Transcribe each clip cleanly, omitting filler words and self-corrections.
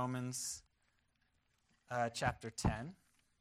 Romans chapter 10.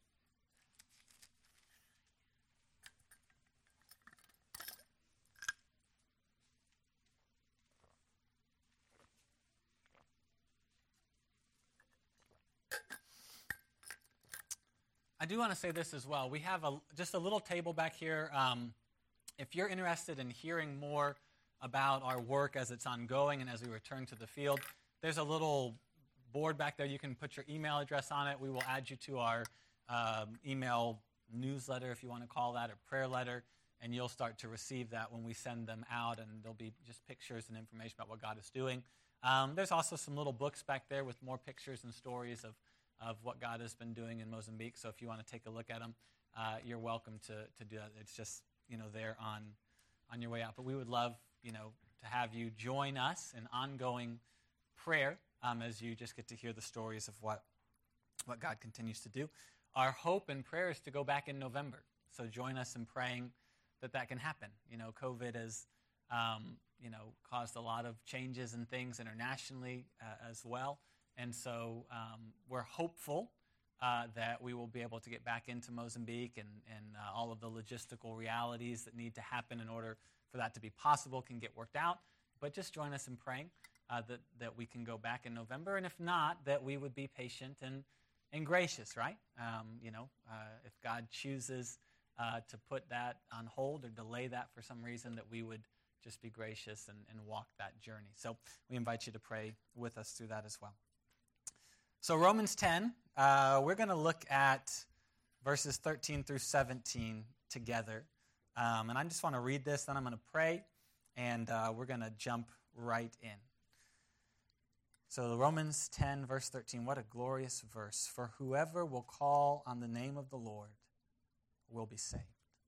I do want to say this as well. We have just a little table back here. If you're interested in hearing more about our work as it's ongoing and as we return to the field, there's a little board back there. You can put your email address on it. We will add you to our email newsletter, if you want to call that, or prayer letter, and you'll start to receive that when we send them out, and there'll be just pictures and information about what God is doing. There's also some little books back there with more pictures and stories of what God has been doing in Mozambique. So if you want to take a look at them, you're welcome to do that. It's just, there on your way out. But we would love, to have you join us in ongoing prayer as you just get to hear the stories of what God continues to do. Our hope and prayer is to go back in November. So join us in praying that can happen. COVID has, caused a lot of changes and things internationally as well. And so we're hopeful that we will be able to get back into Mozambique and all of the logistical realities that need to happen in order for that to be possible can get worked out. But just join us in praying that we can go back in November. And if not, that we would be patient and gracious, right? If God chooses to put that on hold or delay that for some reason, that we would just be gracious and walk that journey. So we invite you to pray with us through that as well. So Romans 10, we're going to look at verses 13 through 17 together. And I just want to read this, then I'm going to pray, and we're going to jump right in. So Romans 10, verse 13, what a glorious verse. For whoever will call on the name of the Lord will be saved.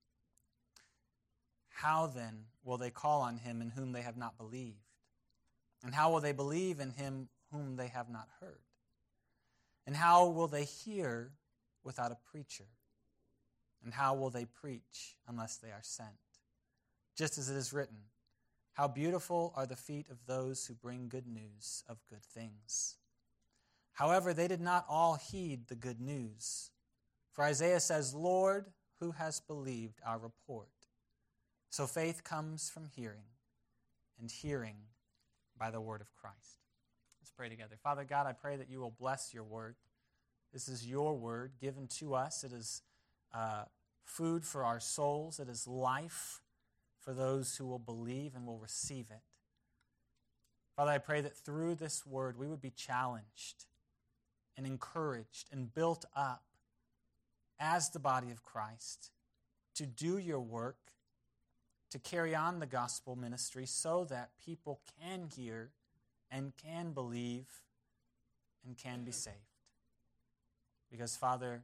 How then will they call on him in whom they have not believed? And how will they believe in him whom they have not heard? And how will they hear without a preacher? And how will they preach unless they are sent? Just as it is written, how beautiful are the feet of those who bring good news of good things. However, they did not all heed the good news. For Isaiah says, Lord, who has believed our report? So faith comes from hearing, and hearing by the word of Christ. Let's pray together. Father God, I pray that you will bless your word. This is your word given to us. It is food for our souls. It is life for those who will believe and will receive it. Father, I pray that through this word we would be challenged and encouraged and built up as the body of Christ to do your work, to carry on the gospel ministry so that people can hear and can believe and can be saved. Because, Father,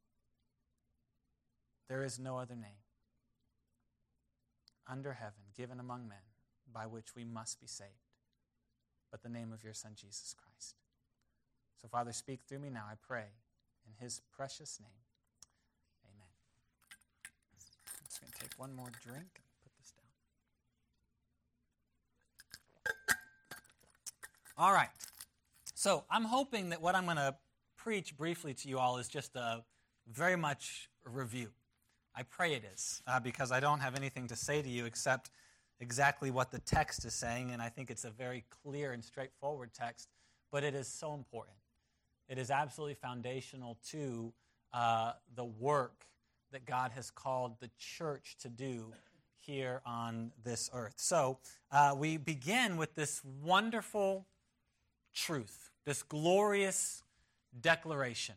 there is no other name under heaven given among men by which we must be saved but the name of your Son, Jesus Christ. So, Father, speak through me now, I pray, in his precious name. Amen. I'm just going to take one more drink and put this down. All right. So I'm hoping that what I'm going to preach briefly to you all is just a very much a review. I pray it is, because I don't have anything to say to you except exactly what the text is saying, and I think it's a very clear and straightforward text, but it is so important. It is absolutely foundational to the work that God has called the church to do here on this earth. So we begin with this wonderful truth, this glorious declaration.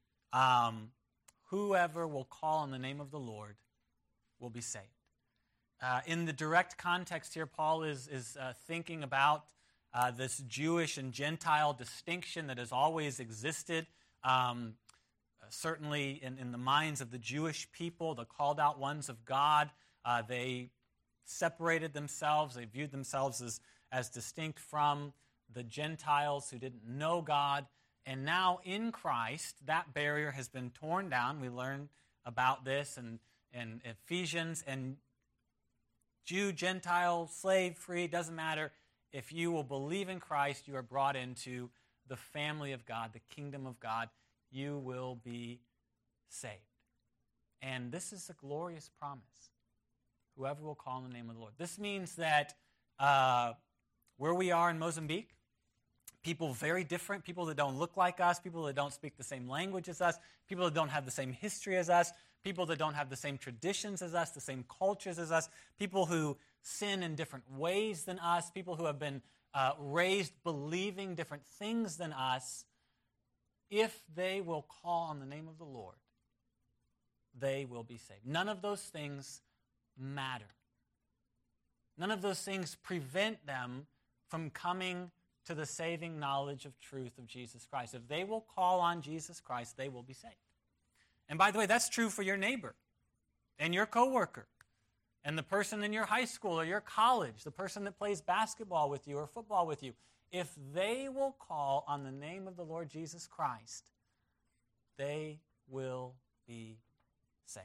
Whoever will call on the name of the Lord will be saved. In the direct context here, Paul is thinking about this Jewish and Gentile distinction that has always existed. Certainly in the minds of the Jewish people, the called out ones of God, they separated themselves. They viewed themselves as distinct from the Gentiles who didn't know God. And now in Christ, that barrier has been torn down. We learn about this in Ephesians. And Jew, Gentile, slave, free, doesn't matter. If you will believe in Christ, you are brought into the family of God, the kingdom of God, you will be saved. And this is a glorious promise. Whoever will call on the name of the Lord. This means that where we are in Mozambique, people very different, people that don't look like us, people that don't speak the same language as us, people that don't have the same history as us, people that don't have the same traditions as us, the same cultures as us, people who sin in different ways than us, people who have been raised believing different things than us, if they will call on the name of the Lord, they will be saved. None of those things matter. None of those things prevent them from coming to the saving knowledge of truth of Jesus Christ. If they will call on Jesus Christ, they will be saved. And by the way, that's true for your neighbor and your coworker and the person in your high school or your college, the person that plays basketball with you or football with you. If they will call on the name of the Lord Jesus Christ, they will be saved.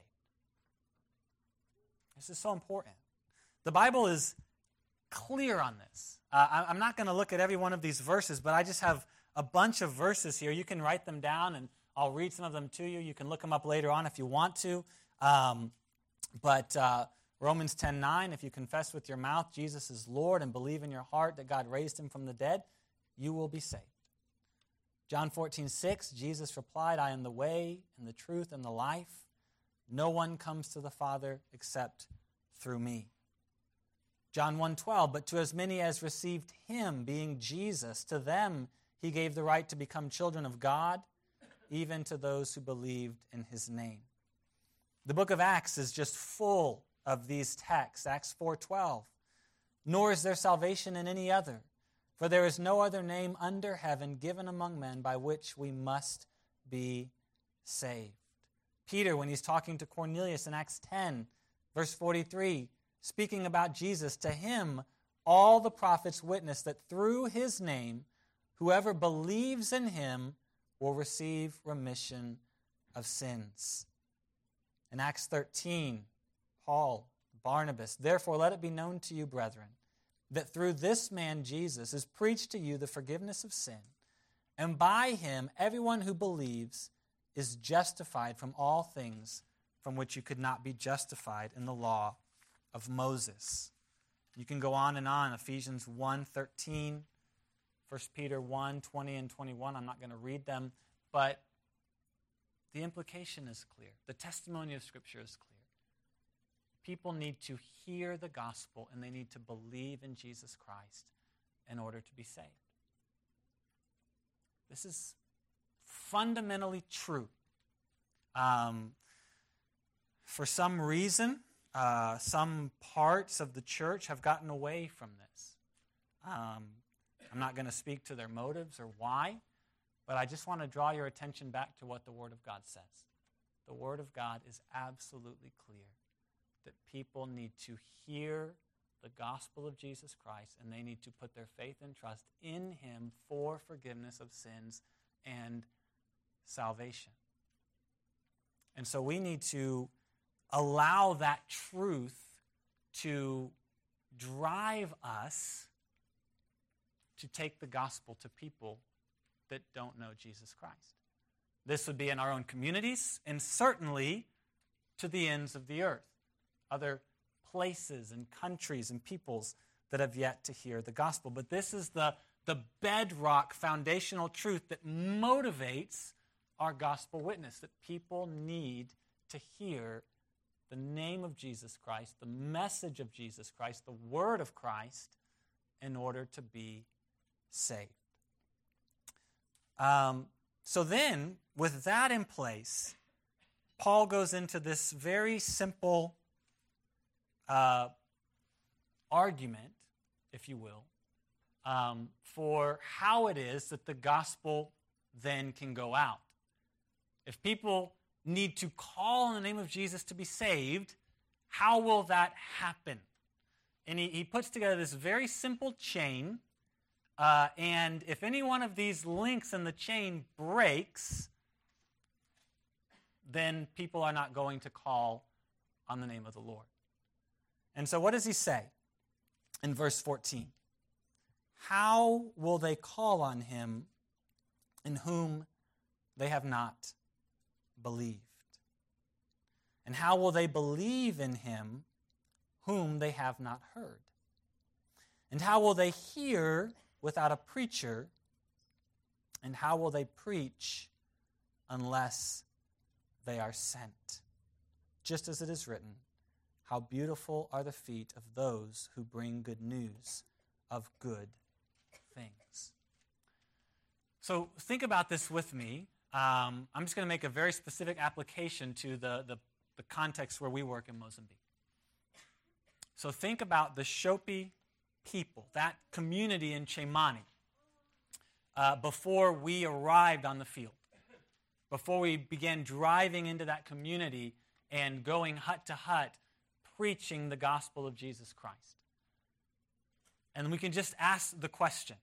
This is so important. The Bible is clear on this. I'm not going to look at every one of these verses, but I just have a bunch of verses here. You can write them down, and I'll read some of them to you. You can look them up later on if you want to. But Romans 10:9, if you confess with your mouth Jesus is Lord and believe in your heart that God raised him from the dead, you will be saved. John 14:6, Jesus replied, I am the way and the truth and the life. No one comes to the Father except through me. John 1:12, but to as many as received him, being Jesus, to them he gave the right to become children of God, even to those who believed in his name. The book of Acts is just full of these texts. Acts 4:12, nor is there salvation in any other, for there is no other name under heaven given among men by which we must be saved. Peter, when he's talking to Cornelius in Acts 10, verse 43, speaking about Jesus, to him all the prophets witness that through his name, whoever believes in him will receive remission of sins. In Acts 13, Paul, Barnabas, therefore let it be known to you, brethren, that through this man Jesus is preached to you the forgiveness of sin, and by him everyone who believes is justified from all things from which you could not be justified in the law of Moses. You can go on, Ephesians 1:13, 1 Peter 1:20 and 21. I'm not going to read them, but the implication is clear. The testimony of Scripture is clear. People need to hear the gospel and they need to believe in Jesus Christ in order to be saved. This is fundamentally true. For some reason, some parts of the church have gotten away from this. I'm not going to speak to their motives or why, but I just want to draw your attention back to what the Word of God says. The Word of God is absolutely clear that people need to hear the gospel of Jesus Christ and they need to put their faith and trust in him for forgiveness of sins and salvation. And so we need to allow that truth to drive us to take the gospel to people that don't know Jesus Christ. This would be in our own communities and certainly to the ends of the earth, other places and countries and peoples that have yet to hear the gospel. But this is the bedrock foundational truth that motivates our gospel witness, that people need to hear the name of Jesus Christ, the message of Jesus Christ, the word of Christ, in order to be saved. So then, with that in place, Paul goes into this very simple argument, if you will, for how it is that the gospel then can go out. If people need to call on the name of Jesus to be saved, how will that happen? And he puts together this very simple chain, and if any one of these links in the chain breaks, then people are not going to call on the name of the Lord. And so what does he say in verse 14? How will they call on him in whom they have not believed? And how will they believe in him whom they have not heard? And how will they hear without a preacher? And how will they preach unless they are sent? Just as it is written, how beautiful are the feet of those who bring good news of good things. So think about this with me. I'm just going to make a very specific application to the context where we work in Mozambique. So think about the Shopi people, that community in Chemani, before we arrived on the field, before we began driving into that community and going hut to hut, preaching the gospel of Jesus Christ. And we can just ask the question,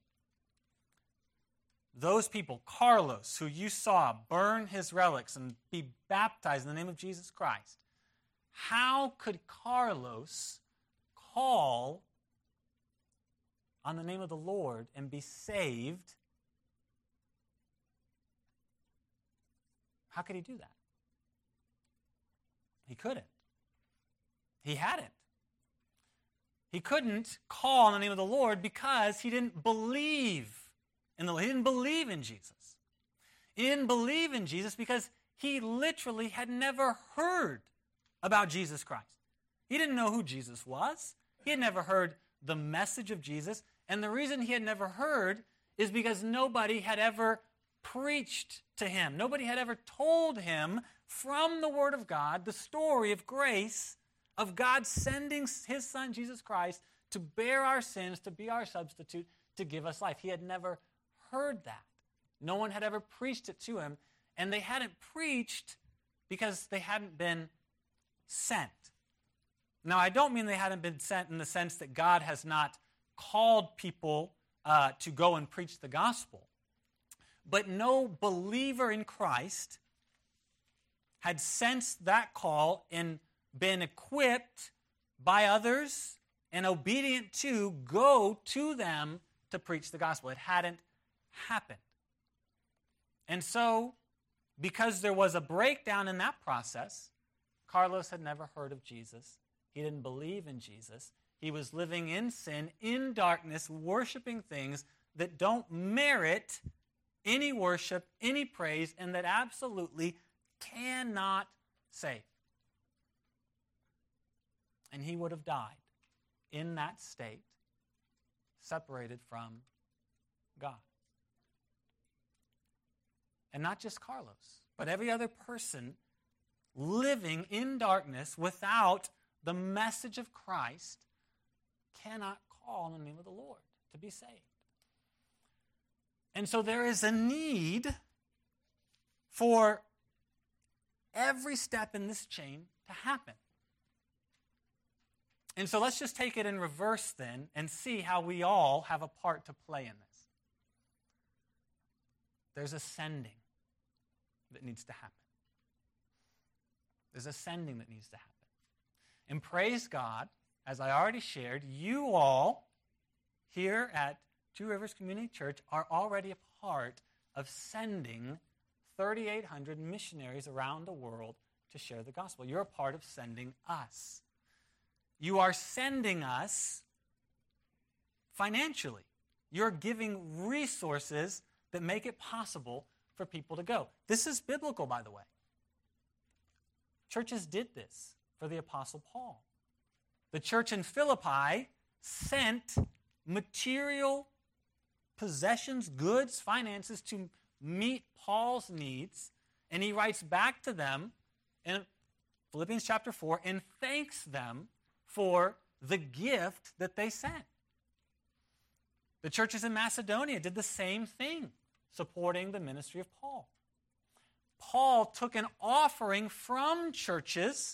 those people, Carlos, who you saw burn his relics and be baptized in the name of Jesus Christ, how could Carlos call on the name of the Lord and be saved? How could he do that? He couldn't. He hadn't. He couldn't call on the name of the Lord because he didn't believe in the Lord. He didn't believe in Jesus. He didn't believe in Jesus because he literally had never heard about Jesus Christ. He didn't know who Jesus was. He had never heard the message of Jesus. And the reason he had never heard is because nobody had ever preached to him. Nobody had ever told him from the Word of God the story of grace, of God sending his Son, Jesus Christ, to bear our sins, to be our substitute, to give us life. He had never heard that. No one had ever preached it to him, and they hadn't preached because they hadn't been sent. Now, I don't mean they hadn't been sent in the sense that God has not called people to go and preach the gospel. But no believer in Christ had sensed that call and been equipped by others and obedient to go to them to preach the gospel. It hadn't happened. And so, because there was a breakdown in that process, Carlos had never heard of Jesus. He didn't believe in Jesus. He was living in sin, in darkness, worshiping things that don't merit any worship, any praise, and that absolutely cannot save. And he would have died in that state, separated from God. And not just Carlos, but every other person living in darkness without the message of Christ cannot call on the name of the Lord to be saved. And so there is a need for every step in this chain to happen. And so let's just take it in reverse then and see how we all have a part to play in this. There's a sending that needs to happen. There's a sending that needs to happen. And praise God, as I already shared, you all here at Two Rivers Community Church are already a part of sending 3,800 missionaries around the world to share the gospel. You're a part of sending us. You are sending us financially. You're giving resources that make it possible for people to go. This is biblical, by the way. Churches did this for the Apostle Paul. The church in Philippi sent material possessions, goods, finances to meet Paul's needs, and he writes back to them in Philippians chapter 4 and thanks them for the gift that they sent. The churches in Macedonia did the same thing, supporting the ministry of Paul. Paul took an offering from churches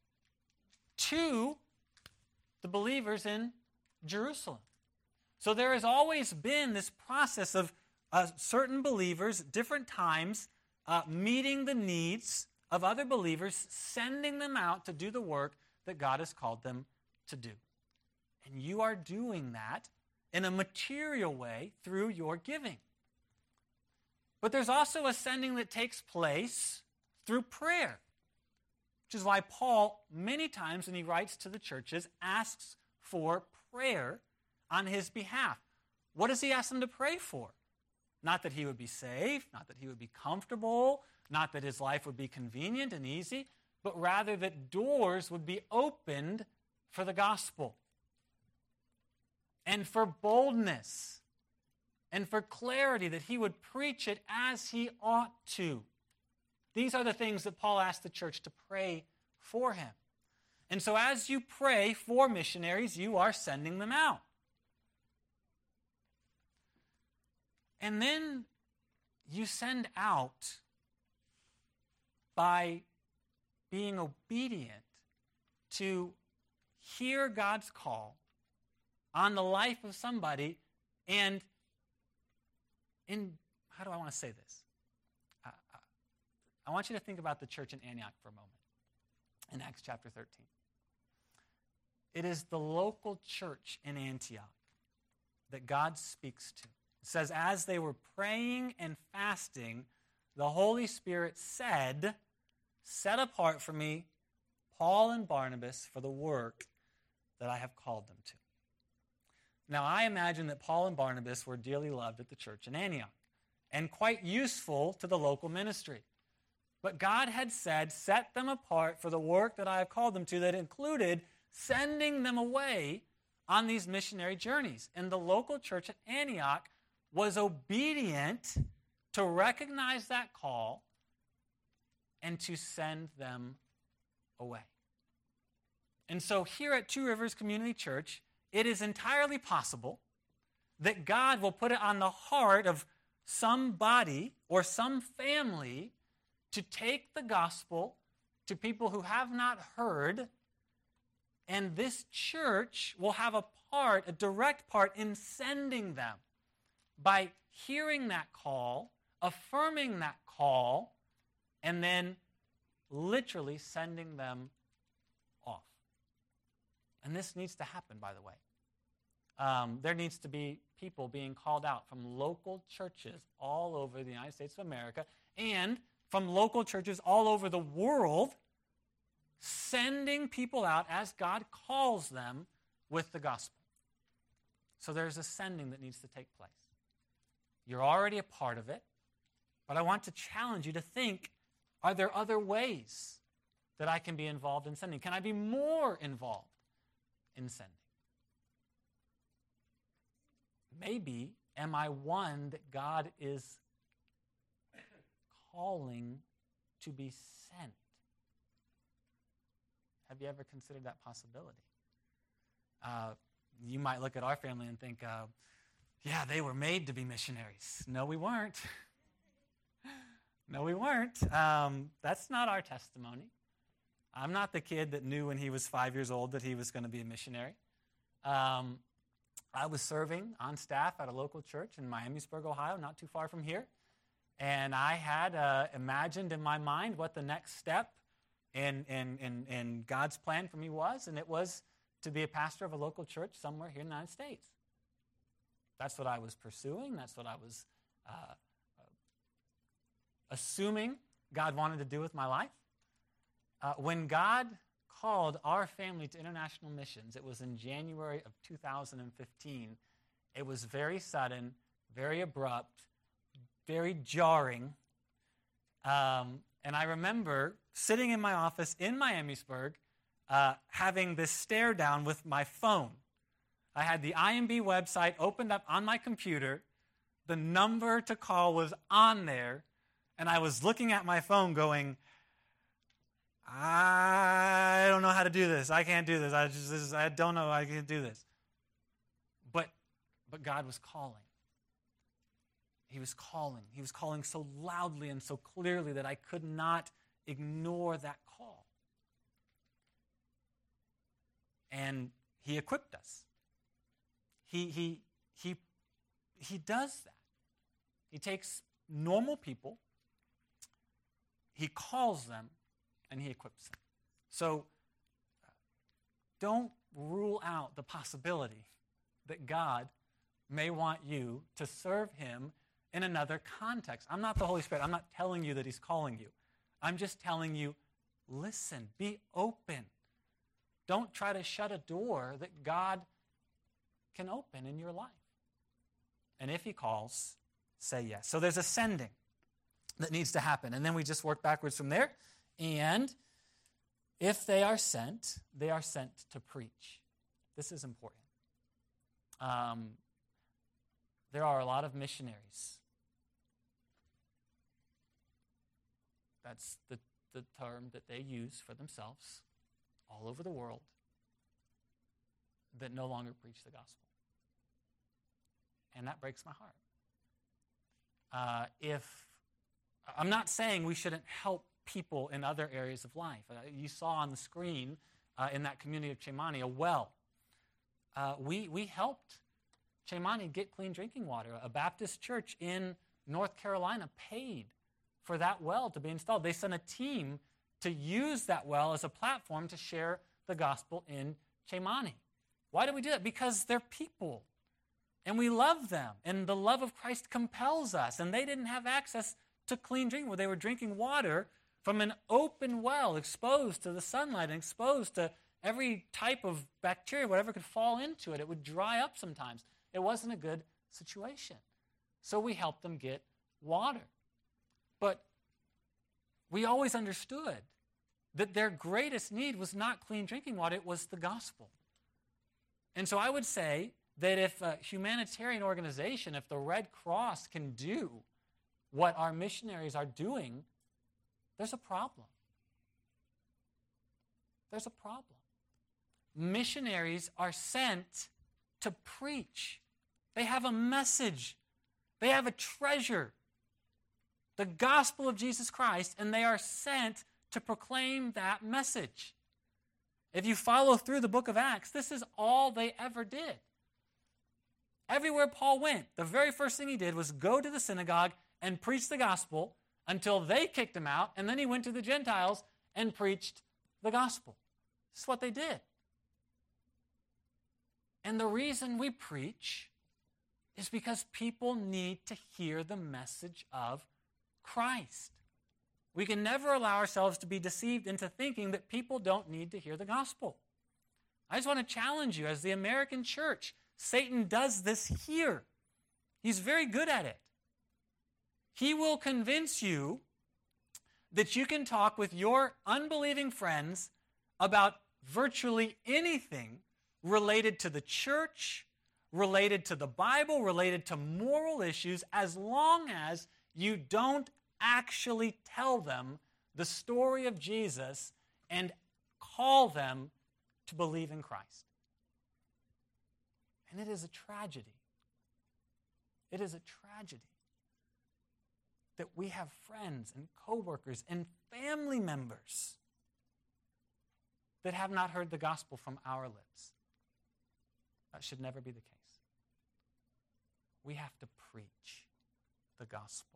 to the believers in Jerusalem. So there has always been this process of certain believers, different times, meeting the needs of other believers, sending them out to do the work that God has called them to do. And you are doing that in a material way through your giving. But there's also a sending that takes place through prayer, which is why Paul, many times when he writes to the churches, asks for prayer on his behalf. What does he ask them to pray for? Not that he would be safe, not that he would be comfortable, not that his life would be convenient and easy, but rather that doors would be opened for the gospel and for boldness and for clarity, that he would preach it as he ought to. These are the things that Paul asked the church to pray for him. And so as you pray for missionaries, you are sending them out. And then you send out by being obedient to hear God's call on the life of somebody. And how do I want to say this? I want you to think about the church in Antioch for a moment, in Acts chapter 13. It is the local church in Antioch that God speaks to. It says, as they were praying and fasting, the Holy Spirit said, set apart for me Paul and Barnabas for the work that I have called them to. Now, I imagine that Paul and Barnabas were dearly loved at the church in Antioch and quite useful to the local ministry. But God had said, set them apart for the work that I have called them to, that included sending them away on these missionary journeys. And the local church at Antioch was obedient to recognize that call and to send them away. And so here at Two Rivers Community Church, it is entirely possible that God will put it on the heart of somebody or some family to take the gospel to people who have not heard, and this church will have a direct part in sending them by hearing that call, affirming that call, and then literally sending them off. And this needs to happen, by the way. There needs to be people being called out from local churches all over the United States of America and from local churches all over the world, sending people out as God calls them with the gospel. So there's a sending that needs to take place. You're already a part of it, but I want to challenge you to think, are there other ways that I can be involved in sending? Can I be more involved in sending? Maybe am I one that God is calling to be sent? Have you ever considered that possibility? You might look at our family and think, yeah, they were made to be missionaries. No, we weren't. No, we weren't. That's not our testimony. I'm not the kid that knew when he was 5 years old that he was going to be a missionary. I was serving on staff at a local church in Miamisburg, Ohio, not too far from here. And I had imagined in my mind what the next step in God's plan for me was, and it was to be a pastor of a local church somewhere here in the United States. That's what I was pursuing. That's what I was assuming God wanted to do with my life. When God called our family to international missions, it was in January of 2015. It was very sudden, very abrupt, very jarring. And I remember sitting in my office in Miamisburg, having this stare down with my phone. I had the IMB website opened up on my computer. The number to call was on there. And I was looking at my phone going, I don't know how to do this. I can't do this. I don't know. I can't do this. But God was calling. He was calling. He was calling so loudly and so clearly that I could not ignore that call. And he equipped us. He does that. He takes normal people, he calls them, and he equips them. So don't rule out the possibility that God may want you to serve him in another context. I'm not the Holy Spirit. I'm not telling you that he's calling you. I'm just telling you, listen, be open. Don't try to shut a door that God can open in your life. And if he calls, say yes. So there's a sending that needs to happen. And then we just work backwards from there. And if they are sent to preach. This is important. There are a lot of missionaries. That's the term that they use for themselves all over the world that no longer preach the gospel. And that breaks my heart. I'm not saying we shouldn't help people in other areas of life. You saw on the screen in that community of Chemani a well. We helped Chemani get clean drinking water. A Baptist church in North Carolina paid for that well to be installed. They sent a team to use that well as a platform to share the gospel in Chemani. Why do we do that? Because they're people. And we love them. And the love of Christ compels us. And they didn't have access to clean drinking water. They were drinking water from an open well, exposed to the sunlight and exposed to every type of bacteria, whatever could fall into it. It would dry up sometimes. It wasn't a good situation. So we helped them get water. But we always understood that their greatest need was not clean drinking water, it was the gospel. And so I would say that if a humanitarian organization, if the Red Cross can do what our missionaries are doing, there's a problem. There's a problem. Missionaries are sent to preach. They have a message. They have a treasure, the gospel of Jesus Christ, and they are sent to proclaim that message. If you follow through the book of Acts, this is all they ever did. Everywhere Paul went, the very first thing he did was go to the synagogue and preach the gospel until they kicked him out, and then he went to the Gentiles and preached the gospel. This is what they did. And the reason we preach is because people need to hear the message of Christ. We can never allow ourselves to be deceived into thinking that people don't need to hear the gospel. I just want to challenge you, as the American church, Satan does this here. He's very good at it. He will convince you that you can talk with your unbelieving friends about virtually anything related to the church, related to the Bible, related to moral issues, as long as you don't actually tell them the story of Jesus and call them to believe in Christ. And it is a tragedy. It is a tragedy that we have friends and coworkers and family members that have not heard the gospel from our lips. That should never be the case. We have to preach the gospel.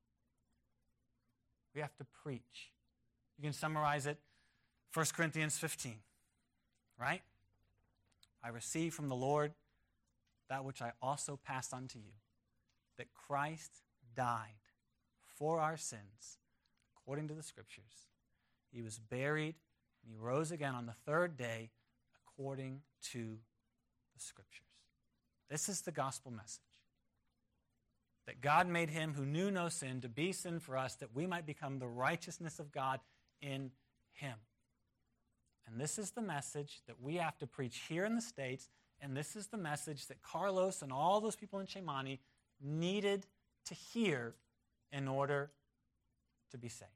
We have to preach. You can summarize it, 1 Corinthians 15, right? I received from the Lord that which I also passed on to you, that Christ died for our sins, according to the Scriptures. He was buried, and he rose again on the third day, according to the Scriptures. This is the gospel message. That God made him who knew no sin to be sin for us, that we might become the righteousness of God in him. And this is the message that we have to preach here in the States, and this is the message that Carlos and all those people in Chemani needed to hear in order to be saved.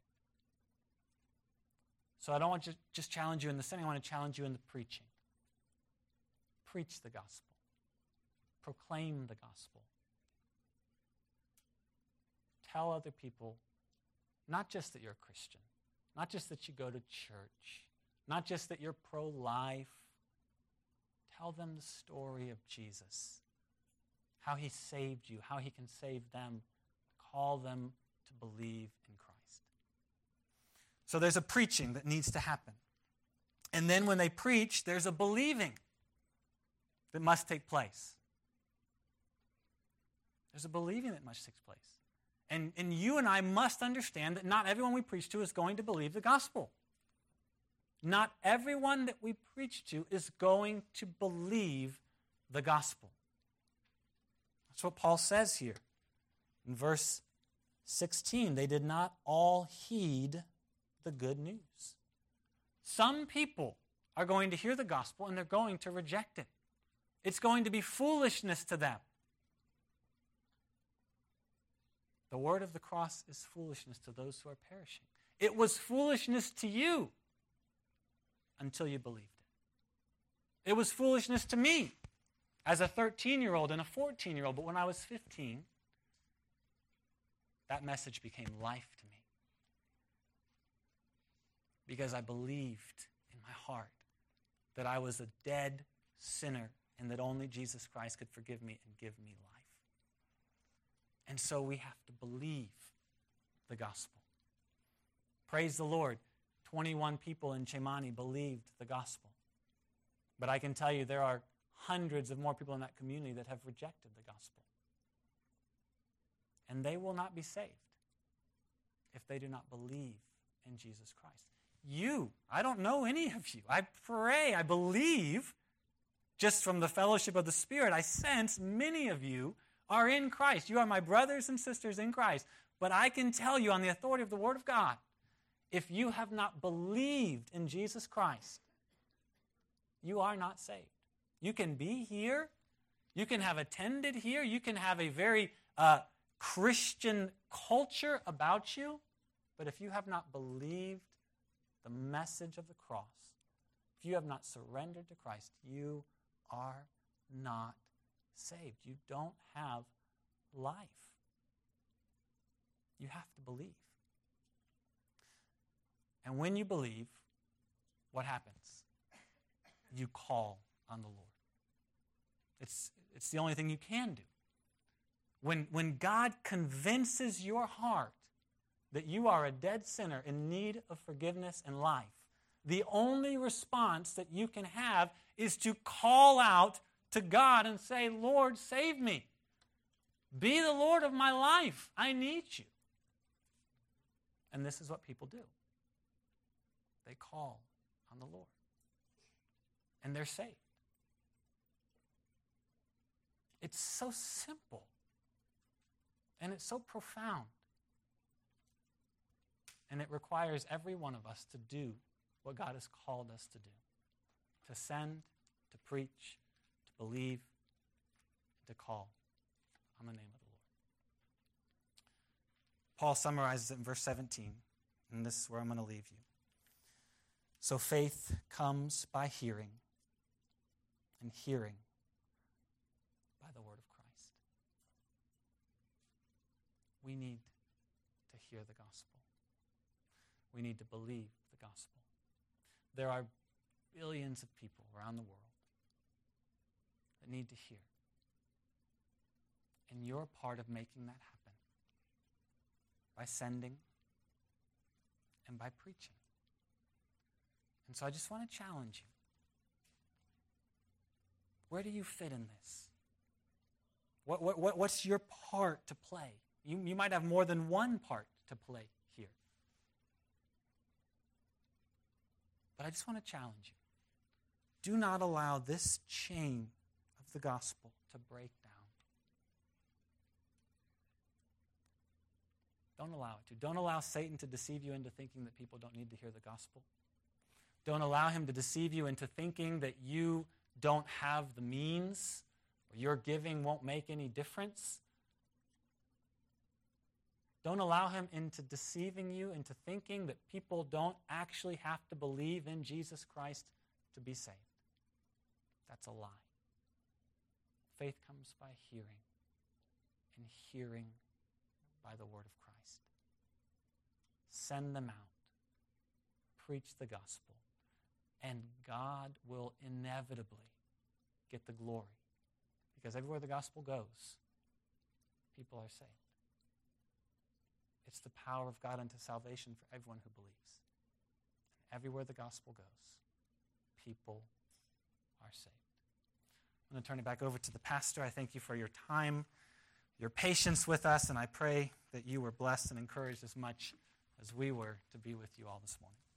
So I don't want to just challenge you in the sending, I want to challenge you in the preaching. Preach the gospel. Proclaim the gospel. Tell other people, not just that you're a Christian, not just that you go to church, not just that you're pro-life. Tell them the story of Jesus, how he saved you, how he can save them. Call them to believe in Christ. So there's a preaching that needs to happen. And then when they preach, there's a believing that must take place. There's a believing that must take place. And you and I must understand that not everyone we preach to is going to believe the gospel. Not everyone that we preach to is going to believe the gospel. That's what Paul says here. In verse 16, they did not all heed the good news. Some people are going to hear the gospel and they're going to reject it. It's going to be foolishness to them. The word of the cross is foolishness to those who are perishing. It was foolishness to you until you believed it. It was foolishness to me as a 13-year-old and a 14-year-old, but when I was 15, that message became life to me because I believed in my heart that I was a dead sinner and that only Jesus Christ could forgive me and give me life. And so we have to believe the gospel. Praise the Lord. 21 people in Chemani believed the gospel. But I can tell you there are hundreds of more people in that community that have rejected the gospel. And they will not be saved if they do not believe in Jesus Christ. You, I don't know any of you. I pray, I believe, just from the fellowship of the Spirit, I sense many of you are in Christ. You are my brothers and sisters in Christ. But I can tell you on the authority of the Word of God, if you have not believed in Jesus Christ, you are not saved. You can be here. You can have attended here. You can have a very Christian culture about you. But if you have not believed the message of the cross, if you have not surrendered to Christ, you are not saved. You don't have life. You have to believe. And when you believe, what happens? You call on the Lord. It's the only thing you can do. When God convinces your heart that you are a dead sinner in need of forgiveness and life, the only response that you can have is to call out to God and say, Lord, save me. Be the Lord of my life. I need you. And this is what people do. They call on the Lord. And they're saved. It's so simple. And it's so profound. And it requires every one of us to do what God has called us to do. To send, to preach, to believe, to call on the name of the Lord. Paul summarizes it in verse 17, and this is where I'm going to leave you. So faith comes by hearing, and hearing by the word of Christ. We need to hear the gospel. We need to believe the gospel. There are billions of people around the world that need to hear. And you're part of making that happen by sending and by preaching. And so I just want to challenge you. Where do you fit in this? What's your part to play? You might have more than one part to play here. But I just want to challenge you. Do not allow this chain of the gospel to break down. Don't allow it to. Don't allow Satan to deceive you into thinking that people don't need to hear the gospel. Don't allow him to deceive you into thinking that you don't have the means or your giving won't make any difference. Don't allow him into deceiving you into thinking that people don't actually have to believe in Jesus Christ to be saved. That's a lie. Faith comes by hearing, and hearing by the word of Christ. Send them out. Preach the gospel. And God will inevitably get the glory. Because everywhere the gospel goes, people are saved. It's the power of God unto salvation for everyone who believes. And everywhere the gospel goes, people are saved. I'm going to turn it back over to the pastor. I thank you for your time, your patience with us, and I pray that you were blessed and encouraged as much as we were to be with you all this morning.